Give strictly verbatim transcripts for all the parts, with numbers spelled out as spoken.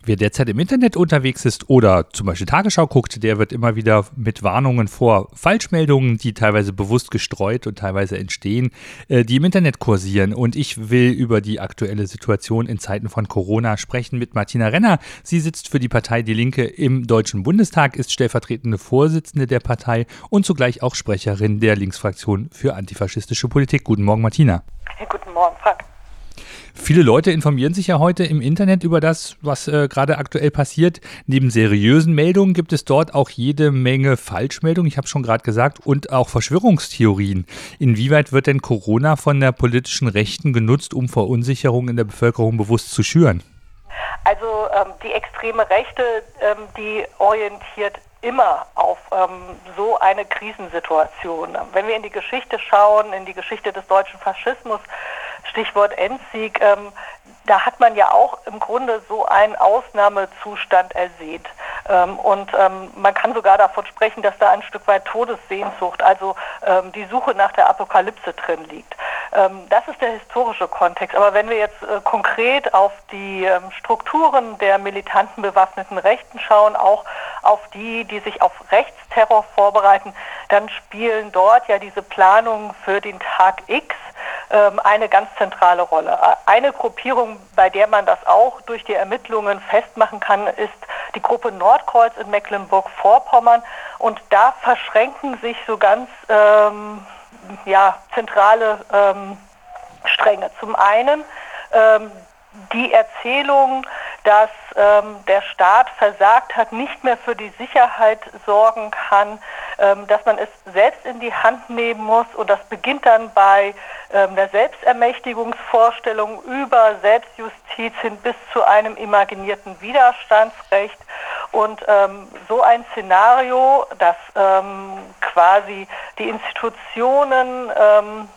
Wer derzeit im Internet unterwegs ist oder zum Beispiel Tagesschau guckt, der wird immer wieder mit Warnungen vor Falschmeldungen, die teilweise bewusst gestreut und teilweise entstehen, äh, die im Internet kursieren. Und ich will über die aktuelle Situation in Zeiten von Corona sprechen mit Martina Renner. Sie sitzt für die Partei Die Linke im Deutschen Bundestag, ist stellvertretende Vorsitzende der Partei und zugleich auch Sprecherin der Linksfraktion für antifaschistische Politik. Guten Morgen, Martina. Hey, guten Morgen, Frank. Viele Leute informieren sich ja heute im Internet über das, was äh, gerade aktuell passiert. Neben seriösen Meldungen gibt es dort auch jede Menge Falschmeldungen, ich habe es schon gerade gesagt, und auch Verschwörungstheorien. Inwieweit wird denn Corona von der politischen Rechten genutzt, um Verunsicherung in der Bevölkerung bewusst zu schüren? Also ähm, die extreme Rechte, ähm, die orientiert immer auf ähm, so eine Krisensituation. Wenn wir in die Geschichte schauen, in die Geschichte des deutschen Faschismus, Stichwort Endsieg, ähm, da hat man ja auch im Grunde so einen Ausnahmezustand ersehnt. Ähm, und ähm, man kann sogar davon sprechen, dass da ein Stück weit Todessehnsucht, also ähm, die Suche nach der Apokalypse drin liegt. Ähm, das ist der historische Kontext. Aber wenn wir jetzt äh, konkret auf die ähm, Strukturen der militanten bewaffneten Rechten schauen, auch auf die, die sich auf Rechtsterror vorbereiten, dann spielen dort ja diese Planungen für den Tag X ähm, eine ganz zentrale Rolle. Eine Gruppierung, bei der man das auch durch die Ermittlungen festmachen kann, ist die Gruppe Nordkreuz in Mecklenburg-Vorpommern. Und da verschränken sich so ganz ähm, ja, zentrale ähm, Stränge. Zum einen ähm, die Erzählung, dass ähm, der Staat versagt hat, nicht mehr für die Sicherheit sorgen kann, ähm, dass man es selbst in die Hand nehmen muss, und das beginnt dann bei ähm, der Selbstermächtigungsvorstellung über Selbstjustiz hin bis zu einem imaginierten Widerstandsrecht. Und ähm, so ein Szenario, dass ähm, quasi die Institutionen ähm,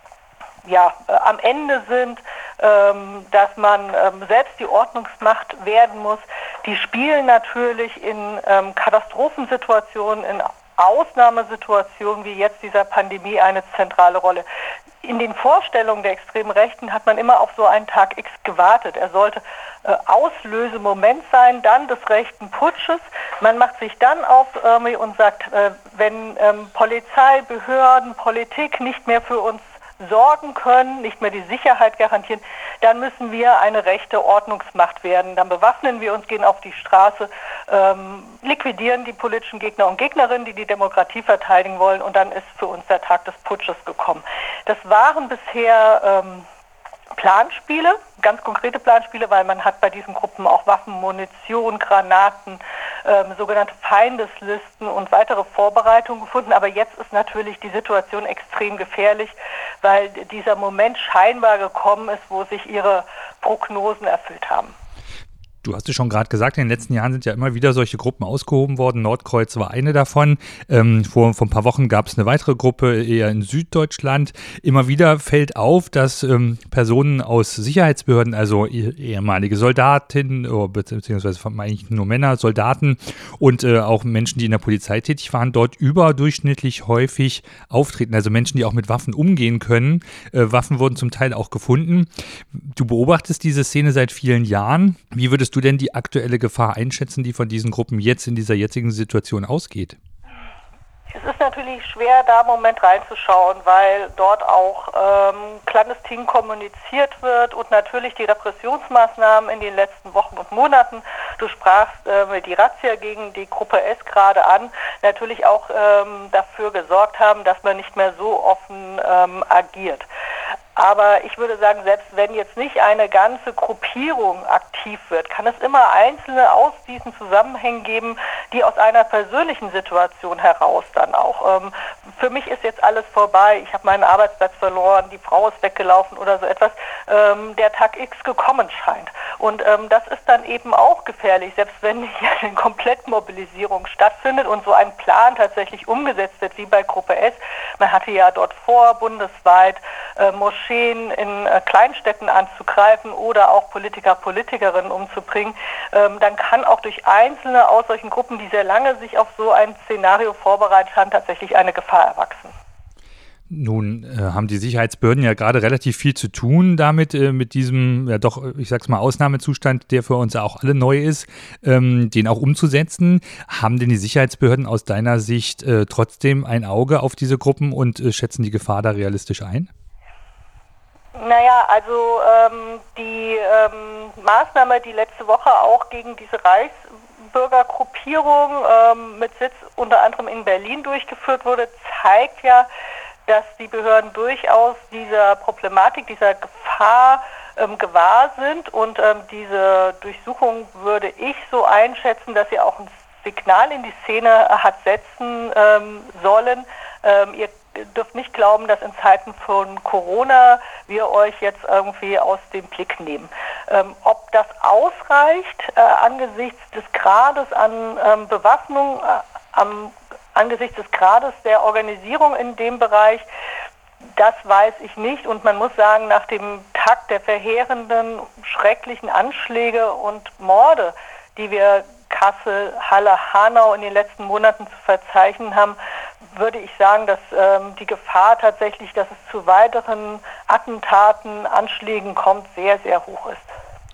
ja, äh, am Ende sind, ähm, dass man ähm, selbst die Ordnungsmacht werden muss, die spielen natürlich in ähm, Katastrophensituationen, in Ausnahmesituationen wie jetzt dieser Pandemie eine zentrale Rolle. In den Vorstellungen der extremen Rechten hat man immer auf so einen Tag X gewartet. Er sollte äh, Auslösemoment sein, dann des rechten Putsches. Man macht sich dann auf irgendwie und sagt, äh, wenn ähm, Polizei, Behörden, Politik nicht mehr für uns sorgen können, nicht mehr die Sicherheit garantieren, dann müssen wir eine rechte Ordnungsmacht werden. Dann bewaffnen wir uns, gehen auf die Straße, ähm, liquidieren die politischen Gegner und Gegnerinnen, die die Demokratie verteidigen wollen, und dann ist für uns der Tag des Putsches gekommen. Das waren bisher ähm, Planspiele, ganz konkrete Planspiele, weil man hat bei diesen Gruppen auch Waffen, Munition, Granaten, ähm, sogenannte Feindeslisten und weitere Vorbereitungen gefunden. Aber jetzt ist natürlich die Situation extrem gefährlich, weil dieser Moment scheinbar gekommen ist, wo sich ihre Prognosen erfüllt haben. Du hast es schon gerade gesagt, in den letzten Jahren sind ja immer wieder solche Gruppen ausgehoben worden. Nordkreuz war eine davon. Ähm, vor, vor ein paar Wochen gab es eine weitere Gruppe, eher in Süddeutschland. Immer wieder fällt auf, dass ähm, Personen aus Sicherheitsbehörden, also ehemalige Soldatinnen, oh, beziehungsweise eigentlich nur Männer, Soldaten und äh, auch Menschen, die in der Polizei tätig waren, dort überdurchschnittlich häufig auftreten. Also Menschen, die auch mit Waffen umgehen können. Äh, Waffen wurden zum Teil auch gefunden. Du beobachtest diese Szene seit vielen Jahren. Wie würdest du denn die aktuelle Gefahr einschätzen, die von diesen Gruppen jetzt in dieser jetzigen Situation ausgeht? Es ist natürlich schwer, da im Moment reinzuschauen, weil dort auch ähm, clandestin kommuniziert wird und natürlich die Repressionsmaßnahmen in den letzten Wochen und Monaten, du sprachst äh, die Razzia gegen die Gruppe S gerade an, natürlich auch ähm, dafür gesorgt haben, dass man nicht mehr so offen ähm, agiert. Aber ich würde sagen, selbst wenn jetzt nicht eine ganze Gruppierung aktiv wird, kann es immer Einzelne aus diesen Zusammenhängen geben, die aus einer persönlichen Situation heraus dann auch. Ähm, für mich ist jetzt alles vorbei, ich habe meinen Arbeitsplatz verloren, die Frau ist weggelaufen oder so etwas, ähm, der Tag X gekommen scheint. Und ähm, das ist dann eben auch gefährlich, selbst wenn nicht eine Komplettmobilisierung stattfindet und so ein Plan tatsächlich umgesetzt wird, wie bei Gruppe S. Man hatte ja dort vor, bundesweit äh, Moscheen in äh, Kleinstädten anzugreifen oder auch Politiker, Politikerinnen umzubringen, ähm, dann kann auch durch Einzelne aus solchen Gruppen, die sehr lange sich auf so ein Szenario vorbereitet haben, tatsächlich eine Gefahr erwachsen. Nun äh, haben die Sicherheitsbehörden ja gerade relativ viel zu tun damit, äh, mit diesem, ja doch, ich sag's mal, Ausnahmezustand, der für uns ja auch alle neu ist, ähm, den auch umzusetzen. Haben denn die Sicherheitsbehörden aus deiner Sicht äh, trotzdem ein Auge auf diese Gruppen und äh, schätzen die Gefahr da realistisch ein? Naja, also ähm, die ähm, Maßnahme, die letzte Woche auch gegen diese Reichsbürgergruppierung ähm, mit Sitz unter anderem in Berlin durchgeführt wurde, zeigt ja, dass die Behörden durchaus dieser Problematik, dieser Gefahr ähm, gewahr sind. Und ähm, diese Durchsuchung würde ich so einschätzen, dass sie auch ein Signal in die Szene hat setzen ähm, sollen. Ähm, ihr dürft nicht glauben, dass in Zeiten von Corona wir euch jetzt irgendwie aus dem Blick nehmen. Ähm, ob das ausreicht äh, angesichts des Grades an ähm, Bewaffnung, äh, am, angesichts des Grades der Organisierung in dem Bereich, das weiß ich nicht. Und man muss sagen, nach dem Takt der verheerenden, schrecklichen Anschläge und Morde, die wir Kassel, Halle, Hanau in den letzten Monaten zu verzeichnen haben, würde ich sagen, dass ähm, die Gefahr tatsächlich, dass es zu weiteren Attentaten, Anschlägen kommt, sehr, sehr hoch ist.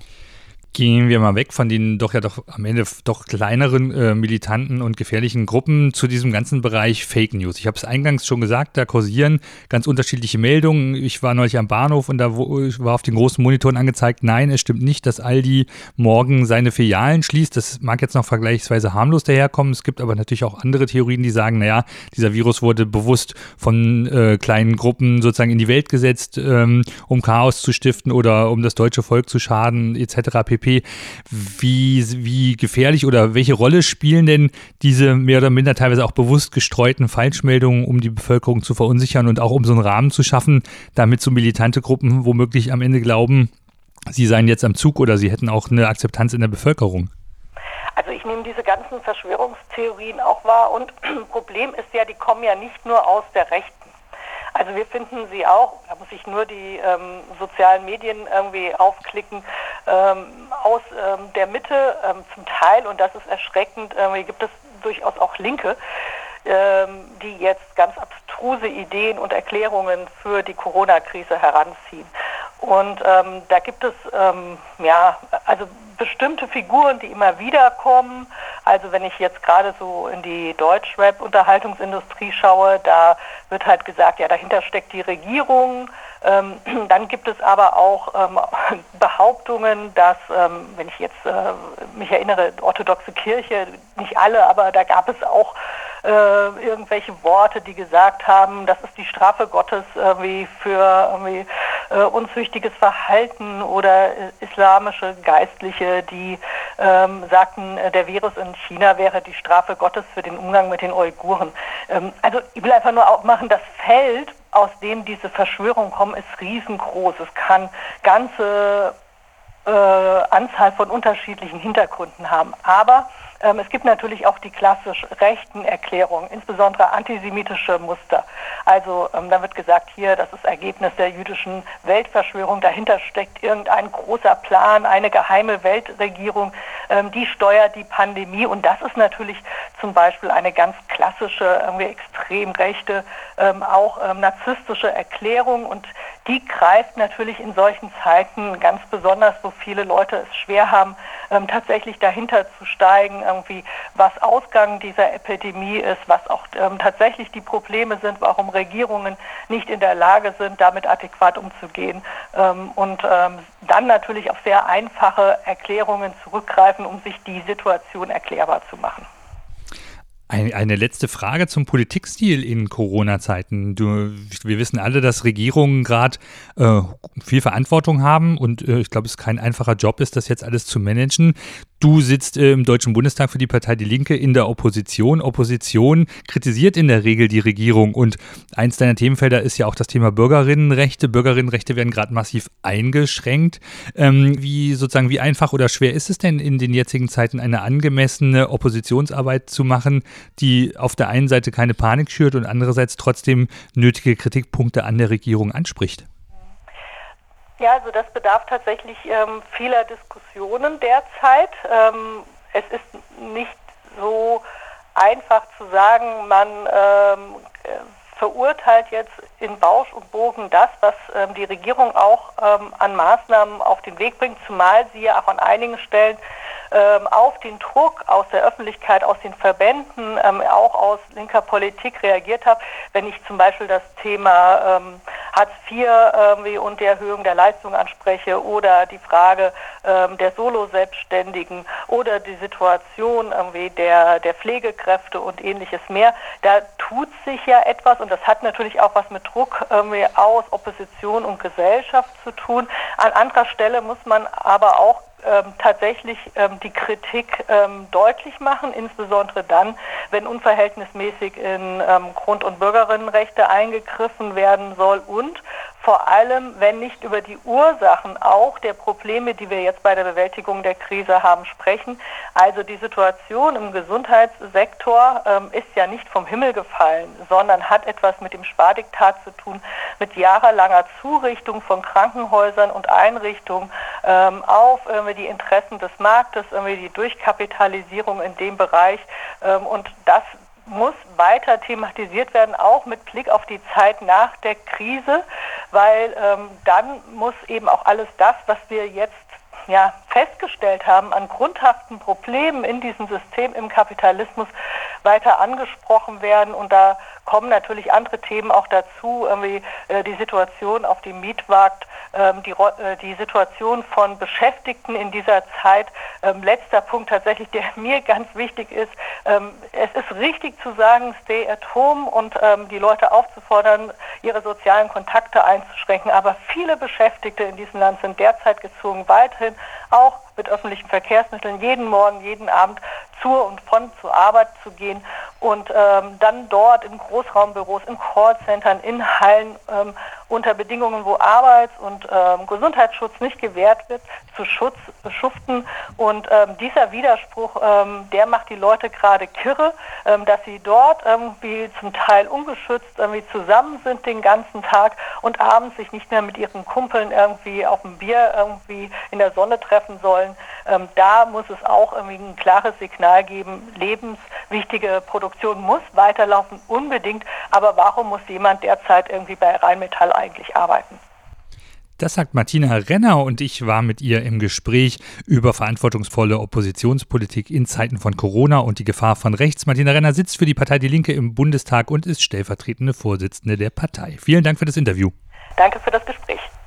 Gehen wir mal weg von den doch ja doch am Ende doch kleineren äh, militanten und gefährlichen Gruppen zu diesem ganzen Bereich Fake News. Ich habe es eingangs schon gesagt, da kursieren ganz unterschiedliche Meldungen. Ich war neulich am Bahnhof und da wo, war auf den großen Monitoren angezeigt, nein, es stimmt nicht, dass Aldi morgen seine Filialen schließt. Das mag jetzt noch vergleichsweise harmlos daherkommen. Es gibt aber natürlich auch andere Theorien, die sagen, naja, dieser Virus wurde bewusst von äh, kleinen Gruppen sozusagen in die Welt gesetzt, ähm, um Chaos zu stiften oder um das deutsche Volk zu schaden, et cetera pp. Wie, wie gefährlich oder welche Rolle spielen denn diese mehr oder minder teilweise auch bewusst gestreuten Falschmeldungen, um die Bevölkerung zu verunsichern und auch um so einen Rahmen zu schaffen, damit so militante Gruppen womöglich am Ende glauben, sie seien jetzt am Zug oder sie hätten auch eine Akzeptanz in der Bevölkerung? Also ich nehme diese ganzen Verschwörungstheorien auch wahr und Problem ist ja, die kommen ja nicht nur aus der Rechten. Also wir finden sie auch, da muss ich nur die ähm, sozialen Medien irgendwie aufklicken, ähm, aus ähm, der Mitte ähm, zum Teil, und das ist erschreckend, irgendwie gibt es durchaus auch Linke, ähm, die jetzt ganz abstruse Ideen und Erklärungen für die Corona-Krise heranziehen. Und ähm, da gibt es ähm, ja also bestimmte Figuren, die immer wieder kommen. Also wenn ich jetzt gerade so in die Deutschrap-Unterhaltungsindustrie schaue, da wird halt gesagt, ja, dahinter steckt die Regierung. Ähm, dann gibt es aber auch ähm, Behauptungen, dass, ähm, wenn ich jetzt äh, mich erinnere, orthodoxe Kirche, nicht alle, aber da gab es auch äh, irgendwelche Worte, die gesagt haben, das ist die Strafe Gottes irgendwie für irgendwie, äh, unzüchtiges Verhalten, oder äh, islamische Geistliche, die ähm, sagten, äh, der Virus in China wäre die Strafe Gottes für den Umgang mit den Uiguren. Ähm, also ich will einfach nur aufmachen, das Feld, aus dem diese Verschwörungen kommen, ist riesengroß. Es kann ganze äh, Anzahl von unterschiedlichen Hintergründen haben. Aber ähm, es gibt natürlich auch die klassisch rechten Erklärungen, insbesondere antisemitische Muster. Also ähm, da wird gesagt, hier, das ist Ergebnis der jüdischen Weltverschwörung. Dahinter steckt irgendein großer Plan, eine geheime Weltregierung, ähm, die steuert die Pandemie. Und das ist natürlich zum Beispiel eine ganz klassische, irgendwie extrem rechte, ähm, auch ähm, narzisstische Erklärung. Und die greift natürlich in solchen Zeiten ganz besonders, wo viele Leute es schwer haben, ähm, tatsächlich dahinter zu steigen, irgendwie was Ausgang dieser Epidemie ist, was auch ähm, tatsächlich die Probleme sind, warum Regierungen nicht in der Lage sind, damit adäquat umzugehen, ähm, und ähm, dann natürlich auf sehr einfache Erklärungen zurückgreifen, um sich die Situation erklärbar zu machen. Eine letzte Frage zum Politikstil in Corona-Zeiten. Du, wir wissen alle, dass Regierungen gerade äh, viel Verantwortung haben und äh, ich glaube, es kein einfacher Job ist, das jetzt alles zu managen. Du sitzt äh, im Deutschen Bundestag für die Partei Die Linke in der Opposition. Opposition kritisiert in der Regel die Regierung und eins deiner Themenfelder ist ja auch das Thema Bürgerinnenrechte. Bürgerinnenrechte werden gerade massiv eingeschränkt. Ähm, wie sozusagen, wie einfach oder schwer ist es denn in den jetzigen Zeiten, eine angemessene Oppositionsarbeit zu machen, die auf der einen Seite keine Panik schürt und andererseits trotzdem nötige Kritikpunkte an der Regierung anspricht? Ja, also das bedarf tatsächlich ähm, vieler Diskussionen derzeit. Ähm, es ist nicht so einfach zu sagen, man ähm, verurteilt jetzt in Bausch und Bogen das, was ähm, die Regierung auch ähm, an Maßnahmen auf den Weg bringt, zumal sie ja auch an einigen Stellen ähm, auf den Druck aus der Öffentlichkeit, aus den Verbänden, ähm, auch aus linker Politik reagiert hat. Wenn ich zum Beispiel das Thema ähm, Hartz vier ähm, und die Erhöhung der Leistung anspreche oder die Frage ähm, der Solo-Selbstständigen oder die Situation irgendwie der, der Pflegekräfte und ähnliches mehr, da tut sich ja etwas und das hat natürlich auch was mit Druck irgendwie aus Opposition und Gesellschaft zu tun. An anderer Stelle muss man aber auch Ähm, tatsächlich ähm, die Kritik ähm, deutlich machen, insbesondere dann, wenn unverhältnismäßig in ähm, Grund- und Bürgerinnenrechte eingegriffen werden soll und vor allem, wenn nicht über die Ursachen auch der Probleme, die wir jetzt bei der Bewältigung der Krise haben, sprechen. Also die Situation im Gesundheitssektor ähm, ist ja nicht vom Himmel gefallen, sondern hat etwas mit dem Spardiktat zu tun, mit jahrelanger Zurichtung von Krankenhäusern und Einrichtungen ähm, auf irgendwie die Interessen des Marktes, irgendwie die Durchkapitalisierung in dem Bereich ähm, und das muss weiter thematisiert werden, auch mit Blick auf die Zeit nach der Krise, weil ähm, dann muss eben auch alles das, was wir jetzt ja, festgestellt haben an grundhaften Problemen in diesem System im Kapitalismus weiter angesprochen werden und da kommen natürlich andere Themen auch dazu, irgendwie äh, die Situation auf dem Mietmarkt, ähm, die, äh, die Situation von Beschäftigten in dieser Zeit. Ähm, letzter Punkt tatsächlich, der mir ganz wichtig ist, ähm, es ist richtig zu sagen, stay at home und ähm, die Leute aufzufordern, ihre sozialen Kontakte einzuschränken, aber viele Beschäftigte in diesem Land sind derzeit gezwungen, weiterhin auch mit öffentlichen Verkehrsmitteln jeden Morgen, jeden Abend zur und von zur Arbeit zu gehen und ähm, dann dort in Großraumbüros, in Callcentern, in Hallen ähm, unter Bedingungen, wo Arbeits- und ähm, Gesundheitsschutz nicht gewährt wird, zu Schutz schuften. Und ähm, dieser Widerspruch, ähm, der macht die Leute gerade kirre, ähm, dass sie dort irgendwie zum Teil ungeschützt irgendwie zusammen sind den ganzen Tag und abends sich nicht mehr mit ihren Kumpeln irgendwie auf dem Bier irgendwie in der Sonne treffen sollen. Ähm, da muss es auch irgendwie ein klares Signal geben, lebenswichtige Produktion muss weiterlaufen, unbedingt, aber warum muss jemand derzeit irgendwie bei Rheinmetall eigentlich arbeiten? Das sagt Martina Renner und ich war mit ihr im Gespräch über verantwortungsvolle Oppositionspolitik in Zeiten von Corona und die Gefahr von rechts. Martina Renner sitzt für die Partei Die Linke im Bundestag und ist stellvertretende Vorsitzende der Partei. Vielen Dank für das Interview. Danke für das Gespräch.